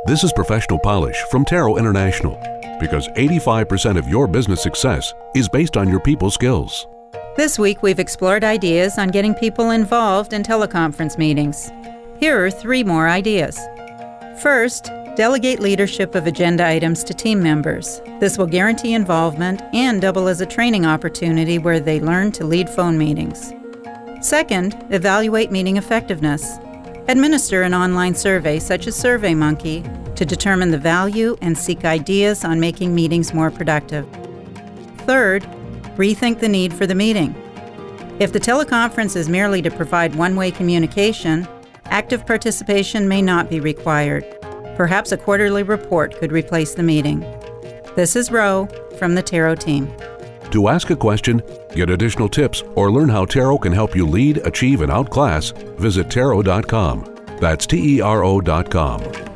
This is Professional Polish from Tarot International, because 85% of your business success is based on your people skills. This week, we've explored ideas on getting people involved in teleconference meetings. Here are 3 more ideas. First, delegate leadership of agenda items to team members. This will guarantee involvement and double as a training opportunity where they learn to lead phone meetings. Second, evaluate meeting effectiveness. Administer an online survey such as SurveyMonkey to determine the value and seek ideas on making meetings more productive. Third, rethink the need for the meeting. If the teleconference is merely to provide one-way communication, active participation may not be required. Perhaps a quarterly report could replace the meeting. This is Ro from the Tarot team. To ask a question, get additional tips, or learn how Tarot can help you lead, achieve, and outclass, visit Tarot.com. That's TERO.com.